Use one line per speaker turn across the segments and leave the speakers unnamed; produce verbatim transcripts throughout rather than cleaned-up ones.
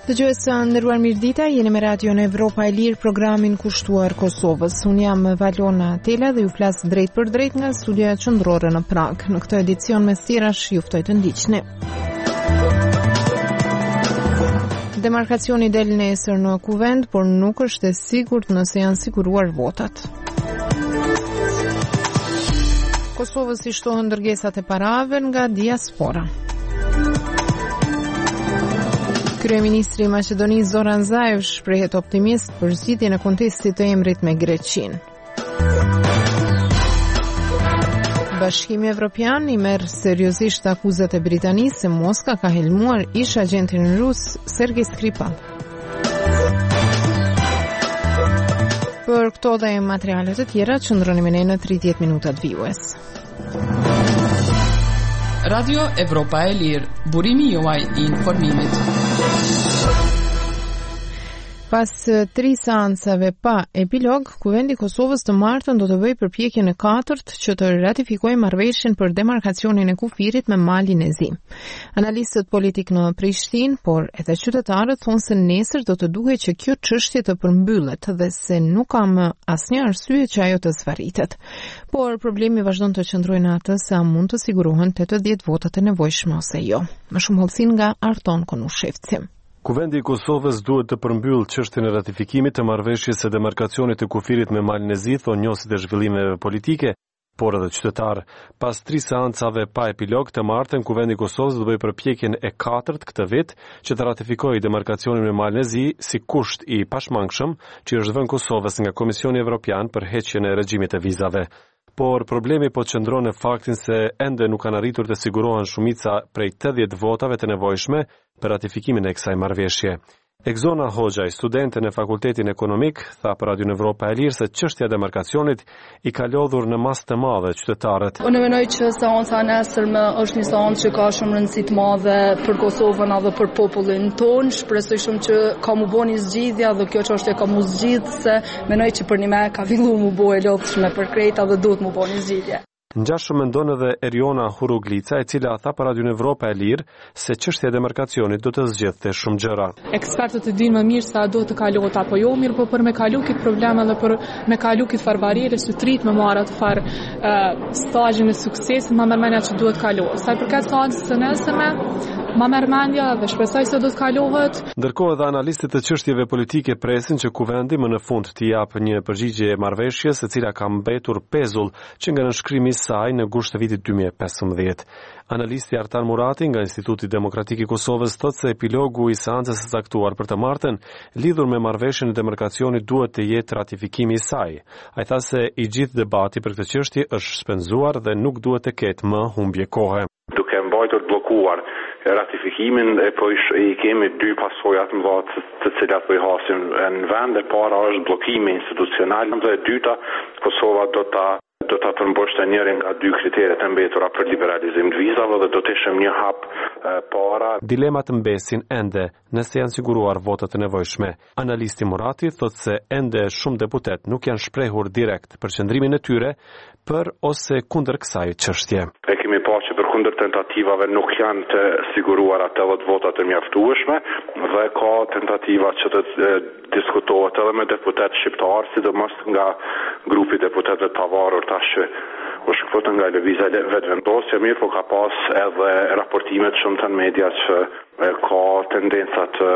Dëgjues së nderuar mirëdita, jeni me Radion Evropa e Lirë, programin kushtuar Kosovës. Unë jam Valona Tela dhe ju flas drejt për drejt nga studioja qendrore në Prag. Në këtë edicion me stirash ju ftoj të ndiqni. Demarkacioni del nesër në kuvend, por nuk është e sigurt nëse janë siguruar votat. Kosovës i shtohen dërgesat e parave nga diaspora. Kryeministri i Maqedonisë Zoran Zaev shprehet optimist për zgjidhjen e kontestit të emrit me Greqinë. Bashkimi Evropian i merr seriozisht akuzat e Britanisë se Moska ka helmuar ish agentin rus Sergej Skripal. Për këto dhe materialet e tjera, qëndroni me ne në tridhjetë minutat vijues.
Radio Evropa e Lirë, burimi juaj i informimit.
Pas tri seancave pa epilog, Kuvendi i Kosovës të martën do të bëjë përpjekjen e katërt që të ratifikojë marrëveshjen për demarkacionin e kufirit me Malin e Zi. Analistët politik në Prishtinë, por edhe qytetarët thonë se nesër do të duhet që kjo çështje të përmbyllet dhe se nuk ka më asnjë arsye që ajo të zvarritet. Por problemi vazhdon të qëndrojë në atë se a mund të sigurohen tetëdhjetë votat e nevojshme ose jo. Më shumë hollësin nga Arton Konushevci.
Kuvendi i Kosovës duhet të përmbyll çështjen e ratifikimit të marrëveshjes së demarkacionit të kufirit me Malin e Zi, thonë njohësit e zhvillimeve politike, por edhe qytetar. Pas tri seancave pa epilog të martën, Kuvendi i Kosovës do bëjë përpjekjen e katërt këtë vit që të ratifikojë demarkacionin me Malin e Zi si kusht i pashmangshëm që është vënë Kosovës nga Komisioni Evropian për heqjen e regjimit të vizave. Por problemi po qëndron në faktin se ende nuk kanë arritur të sigurohen shumica prej tetëdhjetë votave të nevojshme për ratifikimin e kësaj marrëveshje. Egzona Hoxha, studente në Fakultetin Ekonomik, tha për Radion Evropa e Lirë se çështja e demarkacionit i ka lodhur në masë të madhe qytetarët.
Unë mendoj që seanca e nesërme është një seancë që ka shumë rëndësi të madhe për Kosovën edhe për popullin tonë. Shpresoj shumë që ka mu bëni zgjidhja dhe kjo çështje ka mu zgjidhë, se mendoj që për një me ka filluar mu bëj e lodhshme për krejta dhe duhet mu bëni zgjidhje.
Ngjashëm mendon edhe Eriona Huruglica, e cila tha për Radion Evropa e Lirë se çështja e demarkacionit do të zgjidhte shumë gjëra.
Ekspertët e dinë më mirë sa do të kalohet apo jo, mirë, po për me kalu këtë probleme dhe për me kalu këtë farbarire, së trit me marrë atë farë uh, stazhin e suksesit, ma mërmenja që duhet kalohet. Sa i përket seancës së nesërme, ma mërmenja dhe shpresoj se do të kalohet.
Ndërkohë edhe analistët e çështjeve politike presin që Kuvendi më në fund të japë një përgjigje marrëveshjes, e cila ka mbetur pezull që nga nënshkrimi saj në gusht të vitit dy mijë e pesëmbëdhjetë. Analisti Artan Murati nga Instituti Demokratik i Kosovës thotë se epilogu i seancës së caktuar për të martën lidhur me marrëveshjen e demarkacionit duhet të jetë ratifikimi i saj. Ai tha se i gjithë debati për këtë çështje është shpenzuar dhe nuk duhet të ketë më humbje kohe.
Duke mbajtur bllokuar ratifikimin e po i kemi dy pasojat më dhatë të cilat po i hasim në vend. E para është bllokimi institucional dhe e dyta Kosova do ta do ta përmbushte njërin nga dy kriteret e mbetura për liberalizim të vizave dhe do të ishim një hap e, para.
Dilemat mbesin ende nëse janë siguruar votat e nevojshme. Analisti Murati thotë se ende shumë deputet nuk janë shprehur direkt për qëndrimin e tyre për ose kundër kësaj çështje.
E kemi pa që për kundër tentativave nuk janë të siguruar tetëdhjetë votat të mjaftueshme dhe ka tentativa që të e, diskutohet edhe me deputet shqiptar, sidomos nga grupi deputetëve të pavarur tash që u shkëputën nga lëvizja vetëvendosje, mirë po ka pas edhe raportimet shumë të në media që e, ka tendencat të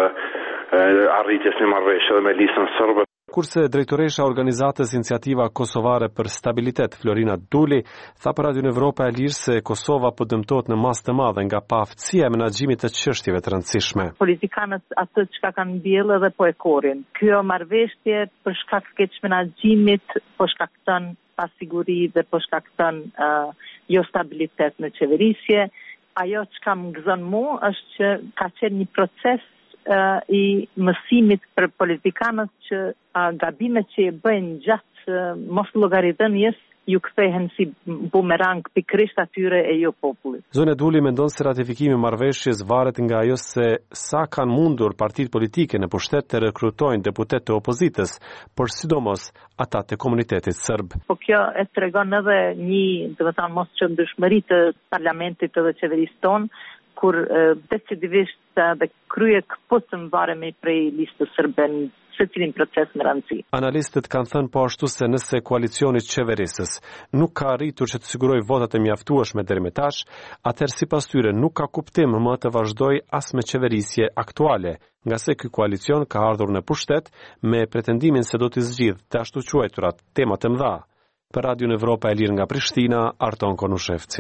arritjes një marrëveshje edhe me listën sërbe.
Kurse drejtoresha organizatës Iniciativa Kosovare për Stabilitet, Florina Duli, tha për Radion Evropa e Lirë se Kosova po dëmtohet në masë të madhe nga paaftësia e menaxhimit të çështjeve të rëndësishme.
Politikanët atë çka kanë mbjellë dhe po e korrin. Kjo marrëveshje për shkak të keq menaxhimit po shkakton pasiguri dhe po shkakton uh, jo stabilitet në qeverisje. Ajo çka më gëzon mua është që ka qenë një proces Uh, i mësimit për politikanët që uh, gabimet që e bëjnë gjatë uh, mos llogaritënies ju kthehen si bumerang pikërisht atyre e jo popullit.
Zona Duli mendon se ratifikimi i marrëveshjes varet nga ajo se sa kanë mundur partitë politike në pushtet të rekrutojnë deputet të opozitës, por sidomos ata të komunitetit serb.
Po kjo e tregon edhe një, do të thënë, mos çndërshmëri të parlamentit dhe qeverisë tonë, kur decisivisht dhe krye këpusëm varemi prej listës sërbe në se cilin proces në rëndësi.
Analistët kanë thënë po ashtu se nëse koalicioni qeverisës nuk ka arritur që të siguroj votat e mjaftueshme deri më tash, atëherë sipas tyre nuk ka kuptim më të vazhdoj as me qeverisje aktuale, nga se ky koalicion ka ardhur në pushtet me pretendimin se do të zgjidhë të ashtu quajturat tema të mëdha. Për Radio Evropa e Lirë nga Prishtina, Arton Konushevci.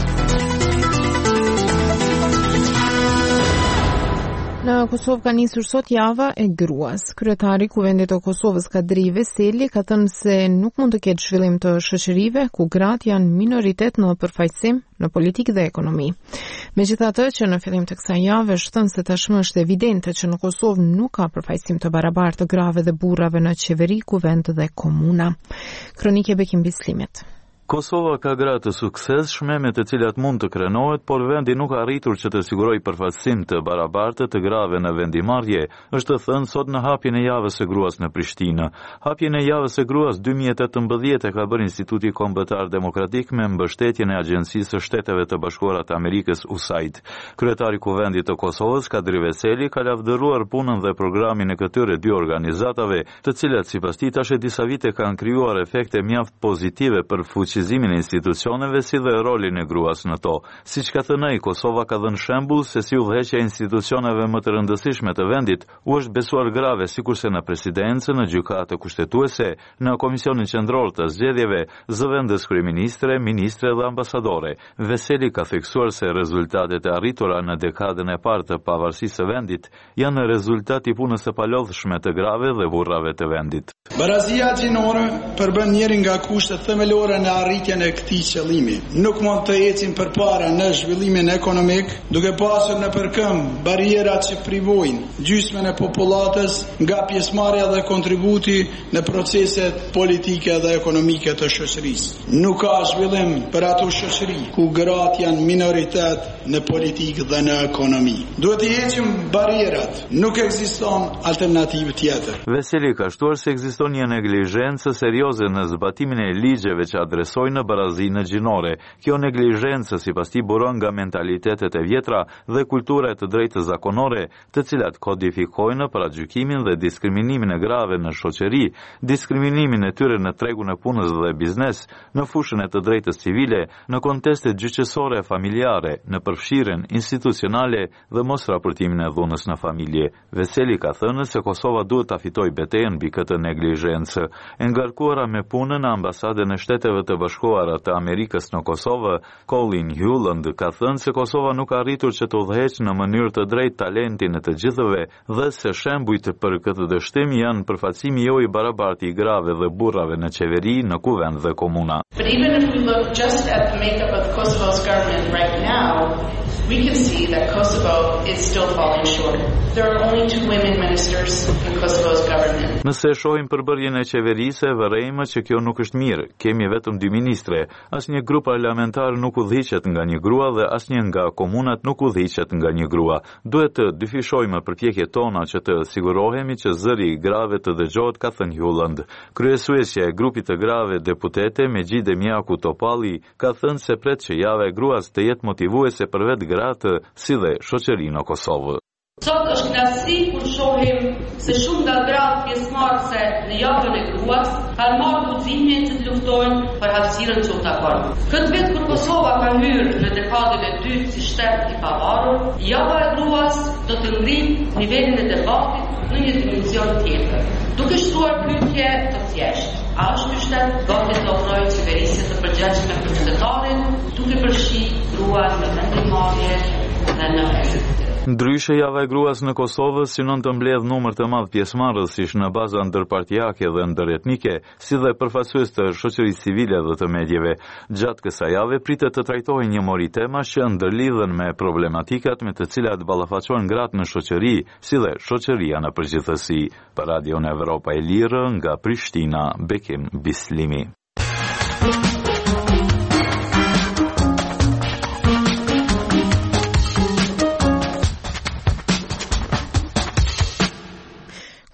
Në Kosovë ka nisur sot java e gruas. Kryetari i Kuvendit të Kosovës Kadri Veseli ka thënë se nuk mund të ketë zhvillim të shoqërive ku gratë janë minoritet në përfaqësim në politikë dhe ekonomi. Megjithatë që në fillim të kësaj jave është thënë se tashmë është evidente që në Kosovë nuk ka përfaqësim të barabartë të grave dhe burrave në qeveri, kuvend dhe komuna. Kronike Bekim Bislimit.
Kosova ka gra të suksesshme me të cilat mund të krenohet, por vendi nuk ka arritur që të sigurojë përfaqësim të barabartë të grave në vendimarrje, është thënë sot në hapjen e javës së gruas në Prishtinë. Hapjen e javës së gruas dy mijë e tetëmbëdhjetë e ka bërë Instituti Kombëtar Demokratik me mbështetjen e Agjencisë së Shteteve të Bashkuara të Amerikës U S A I D. Kryetari i Kuvendit të Kosovës Kadri Veseli ka lavdëruar punën dhe programin e këtyre dy organizatave, të cilat sipas tij tash e disa vite kanë krijuar efekte mjaft pozitive për fuqizimin e institucioneve si dhe rolin e gruas në to. Siç ka thënë ai, Kosova ka dhënë shembull se si udhëheqja e institucioneve më të rëndësishme të vendit u është besuar grave, sikurse në presidencë, në gjykatë kushtetuese, në Komisionin Qendror të Zgjedhjeve, zëvendës kryeministre, ministre dhe ambasadore. Veseli ka theksuar se rezultatet e arritura në dekadën e parë të pavarësisë së vendit janë rezultat i punës së palodhshme të grave dhe burrave të vendit.
Barazia gjinore përbën njërin nga kushtet themelore në arritjen e këtij qëllimi. Nuk mund të ecim përpara në zhvillimin ekonomik, duke pasur në përkëmbë barierat që privojnë gjysmën e popullatës nga pjesëmarrja dhe kontributi në proceset politike dhe ekonomike të shoqërisë. Nuk ka zhvillim për ato shoqëri ku gratë janë minoritet në politikë dhe në ekonomi. Duhet të heqim barierat, nuk ekziston alternativë tjetër.
Veseli ka shtuar se ekziston një neglizhencë serioze në zbatimin e ligjeve që adresojnë barazinë gjinore. Kjo neglizhencë sipas tij buron nga mentalitetet e vjetra dhe kultura e të drejtës zakonore, të cilat kodifikojnë paragjykimin dhe diskriminimin e grave në shoqëri, diskriminimin e tyre në tregun e punës dhe biznes, në fushën e të drejtës civile, në kontestet gjyqësore e familjare, në përfshirjen institucionale dhe mos raportimin e dhunës në familje. Veseli ka thënë se Kosova duhet ta fitojë betejën mbi këtë neglizhencë. E ngarkuara me punën në ambasadën e Shteteve të Bashkuara të Amerikës në Kosovë, Colin Hewland ka thënë se Kosova nuk ka arritur që të udhëheqë në mënyrë të drejtë talentin e të gjithëve dhe se shembujt për këtë dështim janë përfaqësimi jo i barabartë i grave dhe burrave në qeveri, në kuvend dhe komuna.
But even if we look just at the makeup of Kosovo's government right now, we can see that Kosovo is still falling short. There are only two women ministers in Kosovo's government.
Nëse shohim përbërjen e qeverisë, vërejmë që kjo nuk është mirë. Kemi vetëm dy ministre. Asnjë grup parlamentar nuk udhëhiqet nga një grua dhe asnjë nga komunat nuk udhëhiqet nga një grua. Duhet të dyfishojmë përpjekjet tona që të sigurohemi që zëri i grave të dëgjohet, ka thënë Hewland. Kryesuesja e grupit të grave deputete Megjide Mjaku Topalli ka thënë se pret që java e gruas të jetë motivuese për vetë gratë si dhe shoqërinë në Kosovë.
Sot është knasi kur shohim se shumë nga gratë pjesëmarrëse në javën e gruas kanë marrë guximin që të luftojnë për hapësirën që u takon. Këtë vit kur Kosova ka hyrë në dekadën e dytë si shtet i pavarur, java e gruas do të ngritë nivelin e debatit në një dimension tjetër. Duke shtuar pyetje të thjeshtë, a është ky shtet gati të ofrojë qeverisje të përgjithshme për qytetarin, duke përfshirë gruan në vendimmarrje dhe në ekzekutiv.
Ndryshe, java e gruas në Kosovë synon të mbledh numër të madh pjesëmarrësish në baza ndërpartijake dhe ndëretnike, si dhe përfaqësues të shoqërisë civile dhe të medjeve. Gjatë kësaj jave pritet të trajtohej një mori tema që ndërlidhen me problematikat me të cilat ballafaqohen gratë në shoqëri, si dhe shoqëria në përgjithësi. Për Radio Evropa e Lirë nga Prishtina, Bekim Bislimi.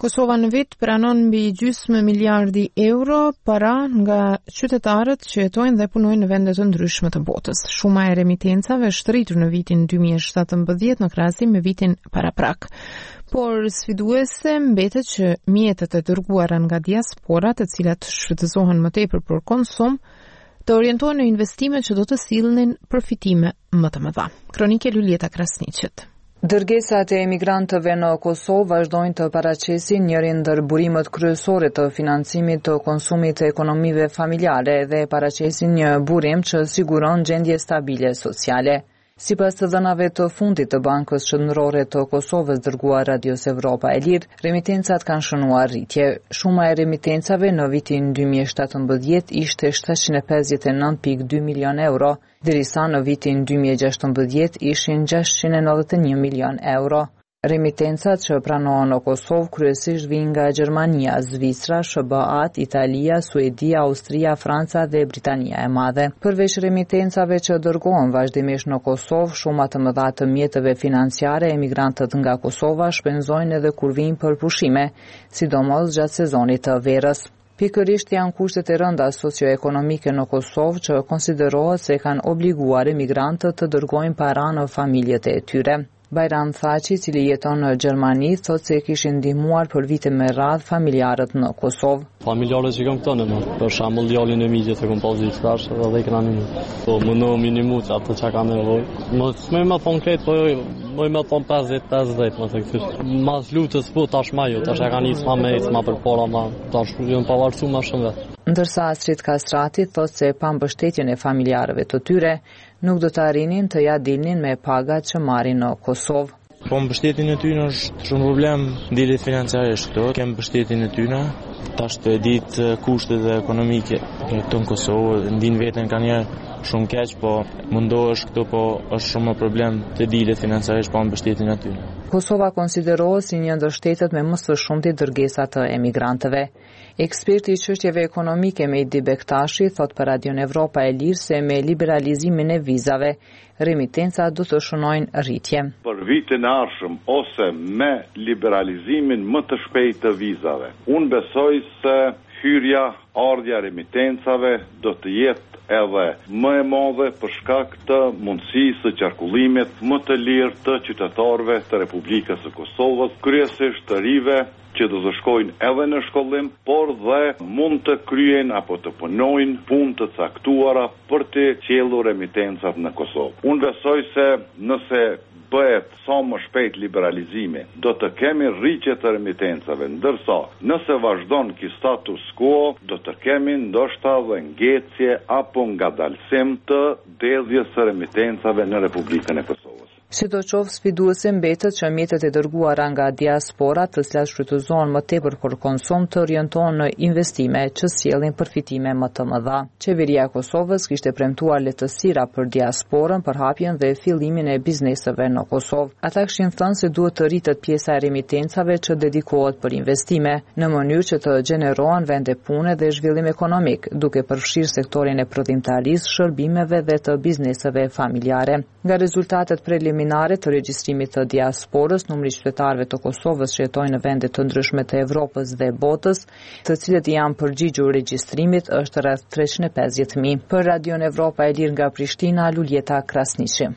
Kosova në vit pranon mbi gjysmë miliardi euro para nga qytetarët që jetojnë dhe punojnë në vende të ndryshme të botës. Shuma e remitencave është rritur në vitin dy mijë e shtatëmbëdhjetë në krahasim me vitin paraprak. Por sfiduese mbetet që mjetet e dërguara nga diaspora, të cilat shfrytëzohen më tepër për konsum, të orientohen në investime që do të sillnin përfitime më të mëdha. Kronike Lulieta Krasniqit.
Dërgesat e emigrantëve në Kosovë vazhdojnë të paraqesin njërin ndër burimet kryesore të financimit të konsumit të ekonomive familjare dhe paraqesin një burim që siguron gjendje stabile sociale. Sipas të dhënave të fundit të Bankës Qendrore të Kosovës dërguar Radios Evropa e Lirë, remitencat kanë shënuar rritje. Shuma e remitencave në vitin dy mijë e shtatëmbëdhjetë ishte shtatëqind e pesëdhjetë e nëntë pikë dy milion euro, derisa në vitin dy mijë e gjashtëmbëdhjetë ishin gjashtëqind e nëntëdhjetë e një milion euro. Remitencat që pranohen në Kosovë kryesisht vijnë nga Gjermania, Zvicra, S B A-t, Italia, Suedia, Austria, Franca dhe Britania e Madhe. Përveç remitencave që dërgohen vazhdimisht në Kosovë, shuma të mëdha të mjeteve financiare, emigrantët nga Kosova shpenzojnë edhe kur vijnë për pushime, sidomos gjatë sezonit të verës. Pikërisht janë kushtet e rënda socioekonomike në Kosovë që konsiderohet se kanë obliguar emigrantët të dërgojnë para në familjet e tyre. Bajram Thaçi, i cili jeton në Gjermani, thotë se kishin ndihmuar për vite me radhë familjarët në Kosovë.
Familjarët që kam këto në më, për shembull djalin e mijës që kam pasur tash, edhe i kanë ndihmuar. Po mundu minimu ato që kanë nevojë. Mos më më konkret, po më më thon pesëdhjetë pesëdhjetë, më thënë kështu. Mas lutës po tash më jo, tash e kanë nis më me më për para më, tash janë pavarësuar më shumë.
Ndërsa Astrid Kastrati thotë se pa mbështetjen e familjarëve të tyre, nuk do të arrinin të ja dilnin me pagat që marrin në Kosovë.
Po mbështetjen e tyre është shumë problem, ndihet financiarisht këto, kem mbështetjen e tyre, tash të ditë kushtet ekonomike këtu në Kosovë, ndin veten kanë një shumë keq, po mundohesh këtu, po është shumë problem të dihet financiarisht pa mbështetjen e tyre.
Kosova konsiderohet si një ndër shtetet me më së shumti dërgesa të emigrantëve. Eksperti i çështjeve ekonomike Mehdi Bektashi thot për Radion Evropa e Lirë se me liberalizimin e vizave, remitencat do të shënojnë rritje.
Për vitin e ardhshëm ose me liberalizimin më të shpejtë të vizave, unë besoj se hyrja, ardhja remitencave do të jetë edhe më e madhe për shkak të mundësisë së qarkullimit më të lirë të qytetarëve të Republikës së Kosovës, kryesisht të rive që do të shkojnë edhe në shkollim, por dhe mund të kryen apo të punojnë punë të caktuara për të qellur remitencat në Kosovë. Unë besoj se nëse bëhet sa më shpejt liberalizimi, do të kemi rritje të remitencave, ndërsa nëse vazhdon ky status quo, do të kemi ndoshta dhe ngecje apo ngadalësim të derdhjes së remitencave në Republikën e Kosovës.
Sidoqoftë sfiduese mbetet që mjetet e dërguara nga diaspora, të cilat shfrytëzohen më tepër për konsum, të orientohen në investime që sjellin përfitime më të mëdha. Qeveria e Kosovës kishte premtuar lehtësira për diasporën për hapjen dhe fillimin e bizneseve në Kosovë. Ata kishin thënë se duhet të rritet pjesa e remitencave që dedikohet për investime, në mënyrë që të gjenerohen vende pune dhe zhvillim ekonomik, duke përfshirë sektorin e prodhimtarisë, shërbimeve dhe të bizneseve familjare. Nga rezultatet preliminare të regjistrimit të diasporës, numri i qytetarëve të Kosovës që jetojnë në vende të ndryshme të Evropës dhe botës, të cilët janë përgjigjur regjistrimit, është rreth treqind e pesëdhjetë mijë. Për Radion Evropa e Lirë nga Prishtina, Lulieta Krasniqi.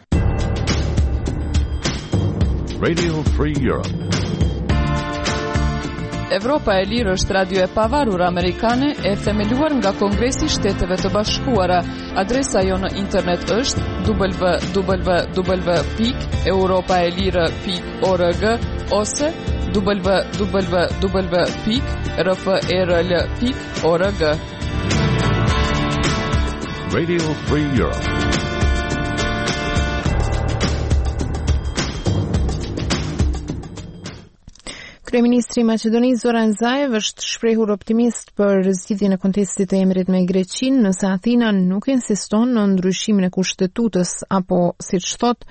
Radio Free Europe.
Evropa e Lirë është radio e pavarur amerikane e themeluar nga Kongresi i Shteteve të Bashkuara. Adresa jo në internet është w w w pikë europaelire pikë org ose w w w pikë r f e r l pikë org.
Radio Free Europe.
Kryeministri i Maqedonisë Zoran Zaev është shprehur optimist për zgjidhjen e kontestit të emrit me Greqinë, nëse Athina nuk insiston në ndryshimin e kushtetutës apo, siç thotë,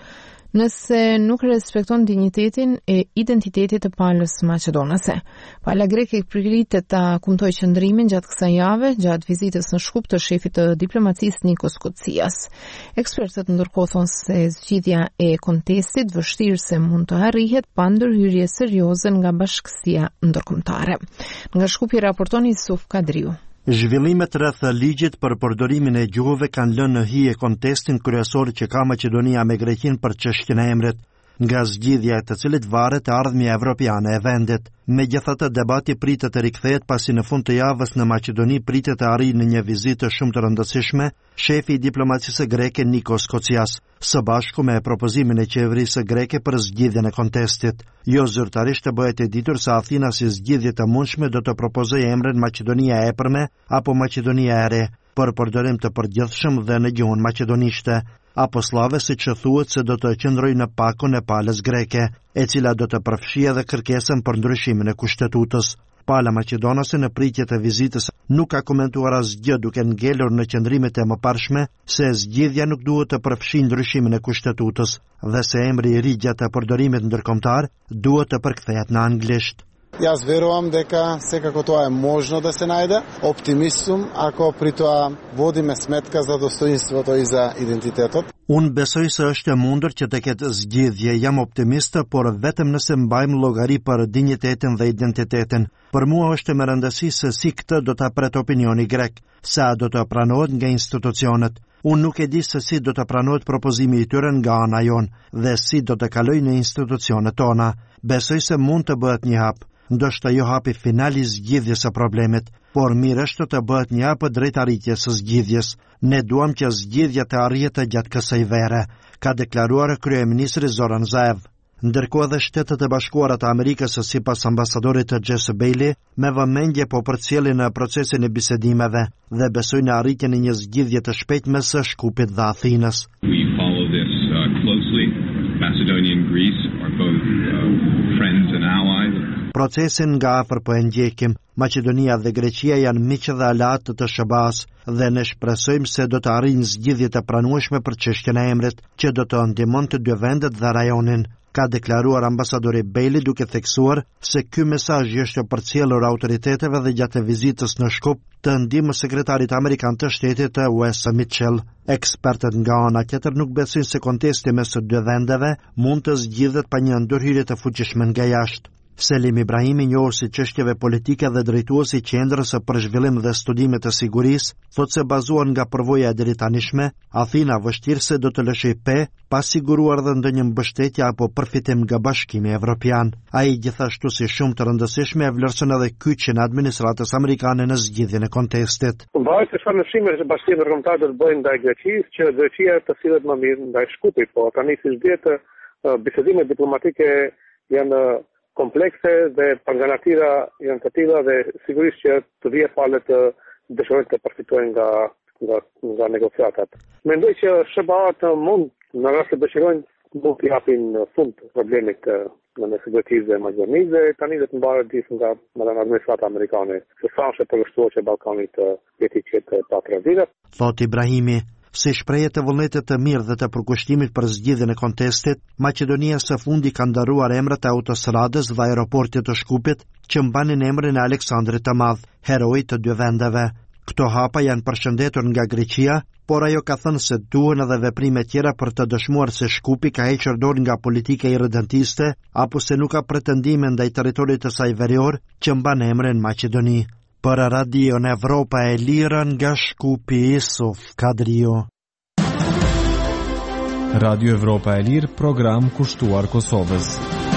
nëse nuk respekton dinjitetin e identitetit të palës maqedonase. Pala greke pritet ta kumtoj qëndrimin gjatë kësaj jave, gjatë vizitës në Shkup të shefit të diplomacisë Nikos Kocias. Ekspertët ndërkohë thonë se zgjidhja e kontestit vështirë se mund të arrihet pa ndërhyrje serioze nga bashkësia ndërkombëtare. Nga Shkupi raporton Yusuf Kadriu.
Zhvillimet rreth ligjit për përdorimin e gjuhëve kanë lënë në hije kontestin kryesor që ka Maqedonia me Greqinë për çështjen e emrit, nga zgjidhja e të cilit varet e ardhmja evropiane e vendit. Megjithatë, debati pritet të rikthehet pasi në fund të javës në Maqedoni pritet të arrijë në një vizitë shumë të rëndësishme shefi i diplomacisë greke Nikos Kocias, së bashku me propozimin e qeverisë greke për zgjidhjen e kontestit. Jo zyrtarisht të bëhet e ditur se Athina si zgjidhje të mundshme do të propozojë emrin Maqedonia e Epërme apo Maqedonia e Re për përdorim të përgjithshëm dhe në gjuhën maqedonishte, apo slave si që thuhet se do të qëndroj në pakon e palës greke, e cila do të përfshijë edhe kërkesën për ndryshimin e kushtetutës. Pala maqedonase në pritje të vizitës nuk ka komentuar asgjë, duke ngelur në qëndrimet e mëparshme se zgjidhja nuk duhet të përfshijë ndryshimin e kushtetutës dhe se emri i ri gjatë përdorimit ndërkombëtar duhet të përkthehet në anglisht.
Јас верувам дека секако тоа е можно да се најде. Оптимист сум ако при тоа водиме сметка за достоинството и за идентитетот.
Unë besoj se është e mundur që të ketë zgjidhje, jam optimist, por vetëm nëse mbajmë llogari për dinjitetin dhe identitetin. Për mua është me rëndësi se si këtë do ta pret opinioni grek, sa do të pranohet nga institucionet. Unë nuk e di se si do të pranohet propozimi i tyre nga ana jon dhe si do të kalojë në institucionet tona. Besoj se mund të bëhet një hap. Ndoshta jo hapi final i zgjidhjes së problemit, por mirë është të bëhet një hap drejt arritjes së zgjidhjes. Ne duam që zgjidhja të arrihet gjatë kësaj vere, ka deklaruar kryeministri Zoran Zaev. Ndërkohë edhe Shtetet e Bashkuara të Amerikës, sipas ambasadorit të Jess Bailey, me vëmendje po përcjellin në procesin e bisedimeve dhe besojnë në arritjen e një zgjidhje të shpejtme së Shkupit dhe Athinës.
We follow this uh, closely. Macedonia and Greece are both uh, friends and allies.
Procesin nga afër po e ndjekim. Maqedonia dhe Greqia janë miq dhe aleat të S B A-s dhe ne shpresojmë se do të arrijnë zgjidhje të pranueshme për çështjen e emrit, që do të ndihmon të dy vendet dhe rajonin, ka deklaruar ambasadori Bailey, duke theksuar se ky mesazh është përcjellur autoriteteve dhe gjatë vizitës në Shkup të ndihmës sekretarit amerikan të shtetit Wes Mitchell. Ekspertët nga ana tjetër nuk besojnë se kontesti mes së dy vendeve mund të zgjidhet pa një ndërhyrje të fuqishme nga jashtë. Selim Ibrahimi, njohur si çështjeve politike dhe drejtuesi i Qendrës për Zhvillim dhe Studime të Sigurisë, thotë se bazuar nga përvoja e deritanishme, Athina vështirë se do të lëshoj pe pa siguruar dhe ndonjë mbështetje apo përfitim nga Bashkimi Evropian. Ai gjithashtu, si shumë të rëndësishme, e vlerëson edhe kyçjen e administratës amerikane në zgjidhjen e kontestit.
Varet se çfarë ndryshime që Bashkimi Evropian do të bëjë ndaj Greqisë, që Greqia të sillet më mirë ndaj Shkupit, po tani siç dihet, bisedimet diplomatike janë komplekse dhe përgatitja janë të tilla dhe sigurisht që të vijë palët të dëshirojnë të përfitojnë nga nga nga negociatat. Mendoj që S B A mund në rast se dëshirojnë mund të japin fund problemit në mesëgjetisë dhe Maqedonisë dhe tani do të mbahet disë nga nga administrata amerikane. Se sa është përshtuar që Ballkani të jetë i qetë pa tranzitat.
Thot Ibrahimi. Si shprehje të vullnetit të mirë dhe të përkushtimit për zgjidhjen e kontestit, Maqedonia së fundi ka ndaruar emrat e autostradës dhe aeroportit të Shkupit, që mbanin emrin e Aleksandrit të Madh, herojit të dy vendeve. Këto hapa janë përshëndetur nga Greqia, por ajo ka thënë se duhen edhe veprime tjera për të dëshmuar se Shkupi ka hequr dorë nga politika irredentiste apo se nuk ka pretendime ndaj territorit të saj verior që mban emrin Maqedoni. Për Radio në Evropa e Lirë nga Shkupi, Yusuf Kadrio.
Radio Evropa e Lirë, program kushtuar Kosovës.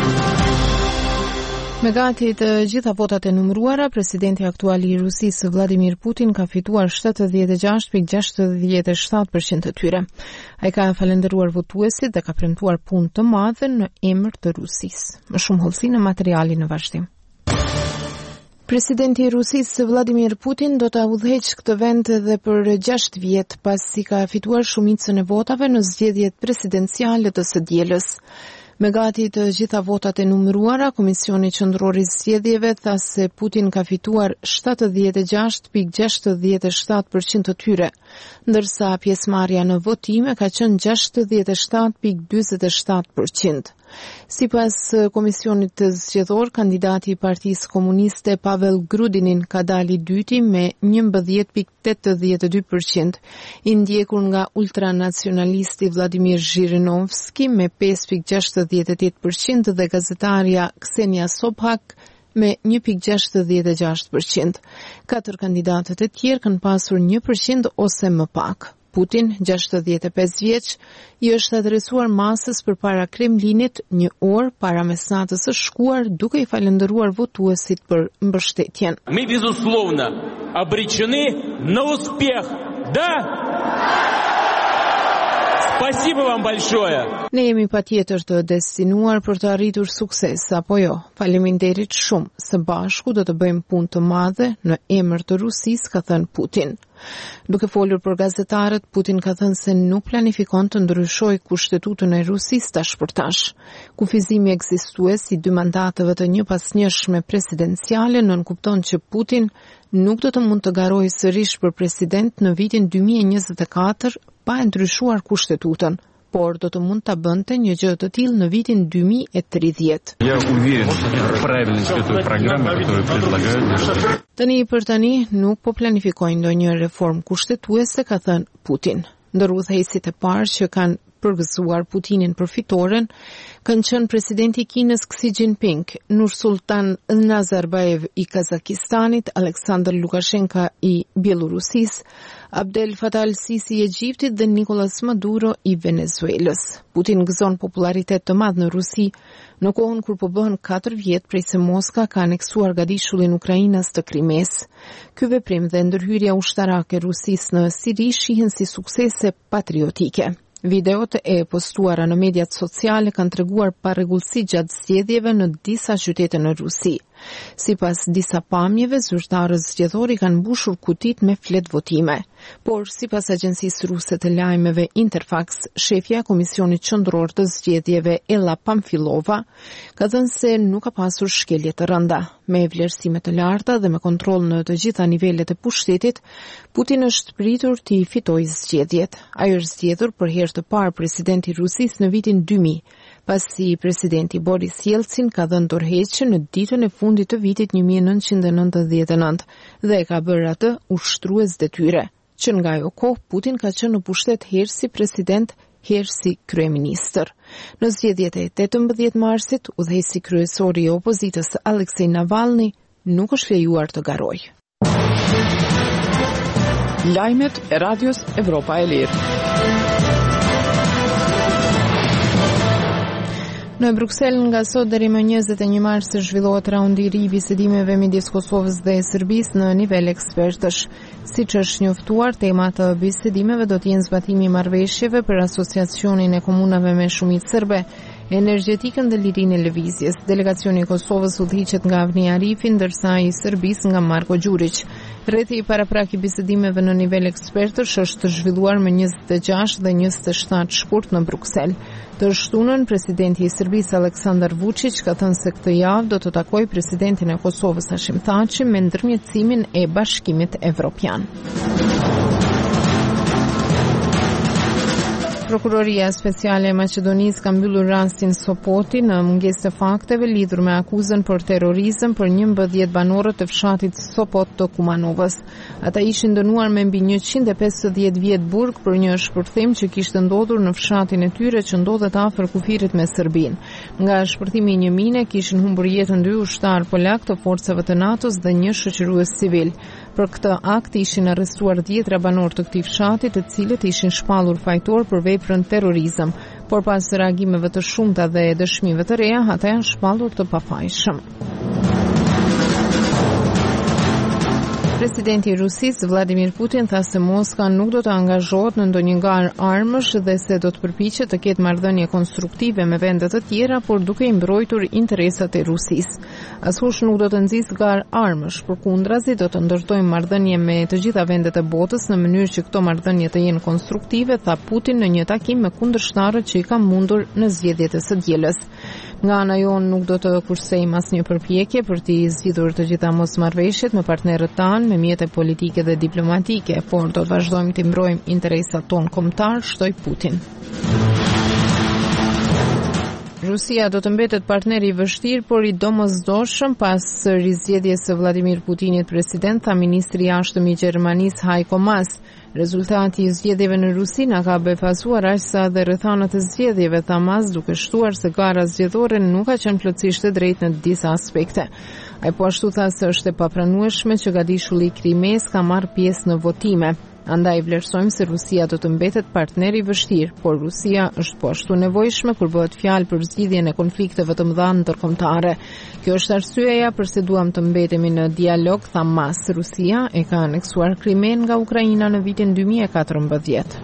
Me gati të gjitha votat e numëruara, presidenti aktual i Rusisë Vladimir Putin ka fituar shtatëdhjetë e gjashtë pikë gjashtëdhjetë e shtatë përqind të tyre. Ai ka falendëruar votuesit dhe ka premtuar punë të madhe në emër të Rusisë. Më shumë hollësi në materialin në vazhdim. Presidenti i Rusisë Vladimir Putin do ta udhëheqë këtë vend edhe për gjashtë vjet pasi ka fituar shumicën e votave në zgjedhjet presidenciale të së dielës. Me gati të gjitha votat e numëruara, Komisioni Qendror i Zgjedhjeve tha se Putin ka fituar shtatëdhjetë e gjashtë pikë gjashtëdhjetë e shtatë përqind të tyre, ndërsa pjesëmarrja në votime ka qenë gjashtëdhjetë e shtatë pikë dymbëdhjetë e shtatë përqind. Sipas Komisionit të Zgjedhor, kandidati i Partisë Komuniste Pavel Grudinin ka dalë i dyti me njëmbëdhjetë pikë tetëdhjetë e dy përqind, i ndjekur nga ultranacionalisti Vladimir Zhirinovski me pesë pikë gjashtëdhjetë e tetë përqind dhe gazetarja Ksenia Sobhak me një pikë gjashtëdhjetë e gjashtë përqind. Katër kandidatët e tjerë kanë pasur një përqind ose më pak. Putin, gjashtëdhjetë e pesë vjeç, i është adresuar masës përpara Kremlinit një orë para mesnatës së shkuar, duke i falendëruar votuesit për mbështetjen.
Мы, безусловно, обречены на успех. Да? Спасибо вам большое.
Ne jemi patjetër të destinuar për të arritur sukses, apo jo? Faleminderit shumë. Së bashku do të bëjmë punë të madhe në emër të Rusisë, ka thënë Putin. Duke folur për gazetarët, Putin ka thënë se nuk planifikon të ndryshojë kushtetutën e Rusisë tash për tash. Kufizimi ekzistues i dy mandateve të njëpasnjëshme presidenciale nënkupton që Putin nuk do të mund të garojë sërish për president në vitin dy mijë e njëzet e katër pa e ndryshuar kushtetutën, por do të mund ta bënte një gjë të tillë në vitin dy mijë e tridhjetë.
Я уверен в правильности той программы, которую предлагают.
Tani për tani nuk po planifikojnë ndonjë reformë kushtetuese, ka thënë Putin. Ndër udhëheqësit e parë që kanë përgëzuar Putinin për fitoren kanë qenë presidenti i Kinës Xi Jinping, Nursultan Nazarbayev i Kazakistanit, Aleksandr Lukashenko i Bielorusisë, Abdel Fattah al-Sisi i Egjiptit dhe Nicolas Maduro i Venezuelës. Putin gëzon popularitet të madh në Rusi në kohën kur po bëhen katër vjet prej se Moska ka aneksuar gadishullin Ukrainës të Krimes. Ky veprim dhe ndërhyrja ushtarake e Rusisë në Siri shihen si suksese patriotike. Videot e postuara në mediat sociale kanë treguar parregullsi gjatë zgjedhjeve në disa qytete në Rusi. Sipas disa pamjeve, zyrtarët zgjedhor kanë mbushur kutit me flet votime. Por sipas agjencisë ruse të lajmeve Interfax, shefja e Komisionit Qendror të Zgjedhjeve Ella Pamfilova ka thënë se nuk ka pasur shkelje të rënda. Me vlerësime të larta dhe me kontroll në të gjitha nivelet e pushtetit, Putin është pritur të i fitojë zgjedhjet. Ai është zgjedhur për herë të parë presidenti i Rusisë në vitin dy mijë, pasi presidenti Boris Yeltsin ka dhënë dorëheqje në ditën e fundit të vitit një mijë e nëntëqind e nëntëdhjetë e nëntë dhe ka bërë atë ushtrues detyre. Që nga ajo kohë Putin ka qenë në pushtet herë si president, herë si kryeministër. Në zgjedhjet e tetëmbëdhjetë marsit, udhëheqësi kryesor i opozitës Aleksej Navalny nuk është lejuar të garojë.
Lajmet e Radios Evropa e Lirë.
Në Bruksel nga sot deri më njëzet e një mars zhvillohet raundi i ri i bisedimeve midis Kosovës dhe Serbisë në nivel ekspertësh. Siç është njoftuar, tema të bisedimeve do të jenë zbatimi i marrëveshjeve për asociacionin e komunave me shumicë serbe, energjetikën dhe lirinë e lëvizjes. Delegacioni i Kosovës udhëhiqet nga Avni Arifi, ndërsa i Serbisë nga Marko Gjurić. Rreti i paraprak i bisedimeve në nivel ekspertësh është zhvilluar më njëzet e gjashtë dhe njëzet e shtatë shkurt në Bruksel. Të shtunën, presidenti i Serbisë Aleksandar Vučić ka thënë se këtë javë do të takojë presidentin e Kosovës Hashim Thaçi me ndërmjetësimin e Bashkimit Evropian. Prokuroria Speciale e Maqedonisë ka mbyllur rastin Sopoti në mungesë të fakteve lidhur me akuzën për terrorizëm për njëmbëdhjetë banorët të fshatit Sopot të Kumanovës. Ata ishin dënuar me mbi njëqind e pesëdhjetë vjet burg për një shpërthim që kishte ndodhur në fshatin e tyre që ndodhet afër kufirit me Serbinë. Nga shpërthimi i një mine kishin humbur jetën dy ushtar polak të forcave të NATO-s dhe një shoqërues civil. Për këtë akt ishin arrestuar dhjetra banorë të këtij fshati, të cilët ishin shpallur fajtor për veprën terrorizëm, por pas reagimeve të shumta dhe dëshmive të reja, ata janë shpallur të pafajshëm. Presidenti i Rusisë Vladimir Putin tha se Moska nuk do të angazhohet në ndonjë garë armësh dhe se do të përpiqet të ketë marrëdhënie konstruktive me vende të tjera, por duke i mbrojtur interesat e Rusisë. Askush nuk do të nxjisë garë armësh, përkundrazi do të ndërtojmë marrëdhënie me të gjitha vendet e botës në mënyrë që këto marrëdhënie të jenë konstruktive, tha Putin në një takim me kundërshtarët që i ka mundur në zgjedhjet e së dielës. Nga ana jonë nuk do të kursejmë asnjë përpjekje për të zgjidhur të gjitha mosmarrëveshjet me partnerët tanë me mjete politike dhe diplomatike, por do të vazhdojmë të mbrojmë interesat tonë kombëtar, shtoi Putin. Rusia do të mbetet partner i vështirë, por i domosdoshëm pas rizgjedhjes së Vladimir Putinit president, tha ministri i jashtëm i Gjermanisë Heiko Maas. Rezultati i zgjedhjeve në Rusi na ka befasuar aq sa dhe rrethanat e zgjedhjeve, tha Maas, duke shtuar se gara zgjedhore nuk ka qenë plotësisht e drejtë në disa aspekte. Ai po ashtu tha se është e papranueshme që Gadishulli i Krimes ka marrë pjesë në votime. Andaj vlerësojmë se Rusia do të mbetet partner i vështirë, por Rusia është po ashtu nevojshme kur bëhet fjalë për zgjidhjen e konflikteve të mëdha ndërkombëtare. Kjo është arsyeja pse duam të mbetemi në dialog, tha Maas. Rusia e ka aneksuar Krimen nga Ukraina në vitin dy mijë e katërmbëdhjetë.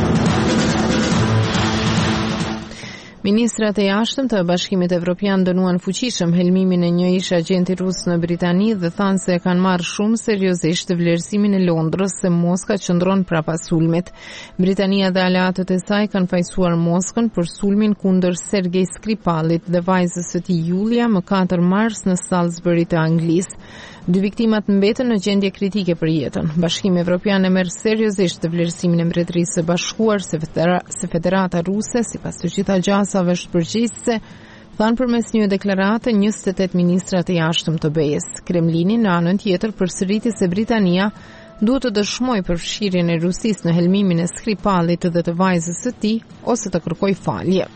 Ministrat e jashtëm të Bashkimit Evropian dënuan fuqishëm helmimin e një ish agjenti rus në Britani dhe thanë se kanë marrë shumë seriozisht vlerësimin e Londrës se Moska qëndron prapa sulmit. Britania dhe aleatët e saj kanë fajsuar Moskën për sulmin kundër Sergej Skripalit dhe vajzës së tij Julia më katër mars në Salisbury të Anglisë. Dy viktimat mbeten në gjendje kritike për jetën. Bashkimi Evropian e merr seriozisht të vlerësimin e Mbretërisë së Bashkuar se, federa, se Federata Ruse, sipas të gjitha gjasave është përgjegjëse, thanë përmes një deklarate njëzet e tetë ministrat e jashtëm të B E-s. Kremlini në anën tjetër përsëriti se Britania duhet të dëshmojë përfshirjen e Rusisë në helmimin e Skripalit dhe të vajzës së tij ose të kërkojë falje.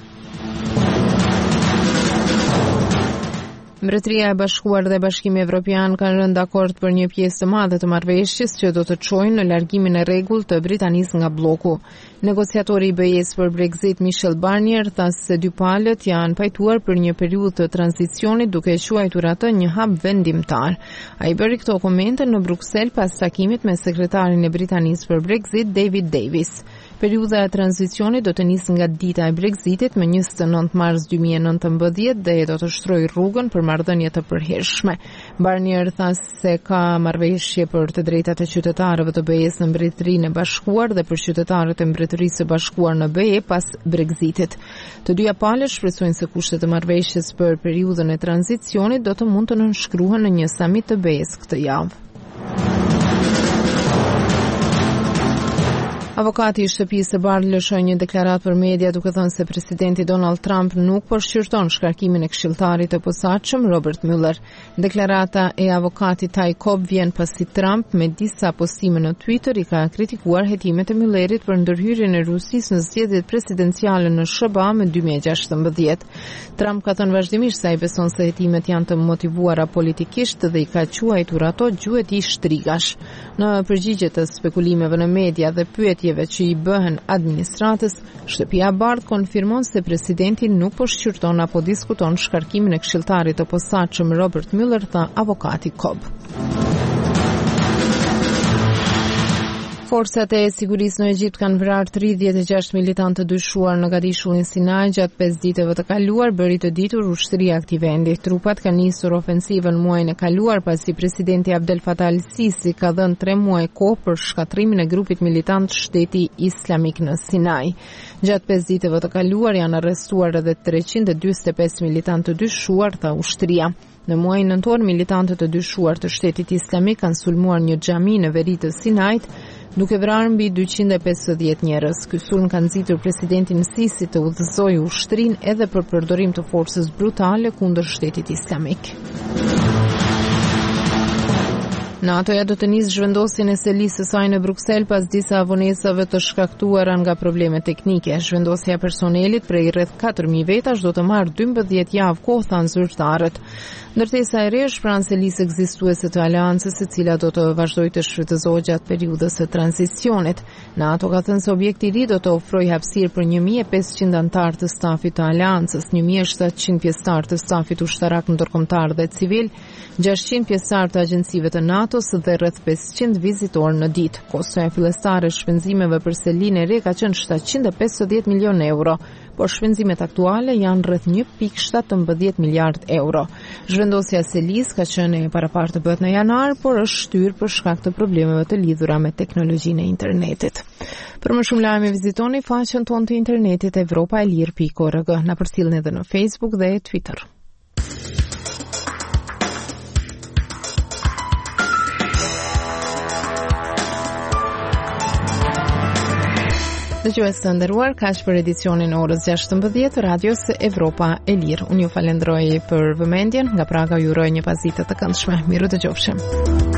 Mbretëria e Bashkuar dhe Bashkimi Evropian kanë rënë dakord për një pjesë të madhe të marrëveshjes që do të çojnë në largimin e rregullt të Britanisë nga bloku. Negociatori i B E-s për Brexit Michel Barnier tha se dy palët janë pajtuar për një periudhë të tranzicionit duke quajtur atë një hap vendimtar. Ai bëri këto komente në Bruksel pas takimit me sekretarin e Britanisë për Brexit David Davis. Periudha e tranzicionit do të nisë nga dita e Brexitit me njëzet e nëntë mars dy mijë e nëntëmbëdhjetë dhe do të shtrojë rrugën për marrëdhënie të përhershme. Barnier tha se ka marrëveshje për të drejtat e qytetarëve të B E-s në Mbretërinë e Bashkuar dhe për qytetarët e Mbretërisë së Bashkuar në B E pas Brexitit. Të dyja palët shpresojnë se kushtet e marrëveshjes për periudhën e tranzicionit do të mund të nënshkruhen në një samit të B E-s këtë javë. Avokati i shtëpisë së Bardh lëshoi një deklaratë për media duke thënë se presidenti Donald Trump nuk po shqyrton shkarkimin e këshilltarit të posaçëm Robert Mueller. Deklarata e avokatit Ty Cobb vjen pasi Trump me disa postime në Twitter i ka kritikuar hetimet e Muellerit për ndërhyrjen e Rusisë në zgjedhjet presidenciale në S B A me dy mijë e gjashtëmbëdhjetë. Trump ka thënë vazhdimisht se ai beson se hetimet janë të motivuara politikisht dhe i ka quajtur ato gjuhëti shtrigash. Në përgjigje të spekulimeve në media dhe pyetjeve që i bëhen administratës, Shtëpia e Bardh konfirmon se presidenti nuk po shqyrton apo diskuton shkarkimin e këshilltarit të posaçëm Robert Mueller, tha avokati Cobb. Forcat e sigurisë në Egjipt kanë vrarë tridhjetë e gjashtë militantë të dyshuar në Gadishullin Sinai gjatë pesë ditëve të kaluar, bëri të ditur ushtria e këtij vendi. Trupat kanë nisur ofensivën muajin e kaluar pasi presidenti Abdel Fattah al-Sisi ka dhënë tre muaj kohë për shkatrimin e grupit militant Shteti Islamik në Sinai. Gjatë pesë ditëve të kaluar janë arrestuar edhe treqind e dyqin e pesë militantë të dyshuar, tha ushtria. Në muajin nëntor, militantët të dyshuar të Shtetit Islamik kanë sulmuar një xhami në veri të Sinait, duke vrarë mbi dyqind e pesëdhjetë njerëz. Ky sulm ka nxitur presidentin Sisi të udhëzojë ushtrinë edhe për përdorim të forcës brutale kundër Shtetit Islamik. NATO-ja do të nisë zhvendosjen e selisë së saj në Bruksel pas disa vonesave të shkaktuara nga probleme teknike. Zhvendosja e personelit prej rreth katër mijë vetash do të marrë dymbëdhjetë javë kohë, thanë zyrtarët. Ndërtesa e re është pranë selisë ekzistuese të aleancës, e cila do të vazhdojë të shfrytëzohet gjatë periudhës së tranzicionit. NATO ka thënë se objekti i ri do të ofrojë hapësirë për një mijë e pesëqind anëtar të stafit të aleancës, një mijë e shtatëqind pjesëtar të stafit ushtarak ndërkombëtar dhe civil, gjashtëqind pjesëtar të agjencive të NATO fotos dhe rreth pesëqind vizitorë në ditë. Kostoja fillestare e shpenzimeve për selinë e re ka qenë shtatëqind e pesëdhjetë milionë euro, por shpenzimet aktuale janë rreth një pikë shtatëmbëdhjetë miliard euro. Zhvendosja e selis ka qenë e parapartë të bëhet në janar, por është shtyrë për shkak të problemeve të lidhura me teknologjinë e internetit. Për më shumë lajme vizitoni faqen tonë të internetit evropa e lirë pikë org. Na përcjellni edhe në Facebook dhe Twitter. Dëgjues të nderuar, kaq për edicionin e orës gjashtëmbëdhjetë të Radios Evropa e Lirë. Unë ju falenderoj për vëmendjen, nga Praga ju uroj një pasditë të këndshme. Miru dëgjofshim.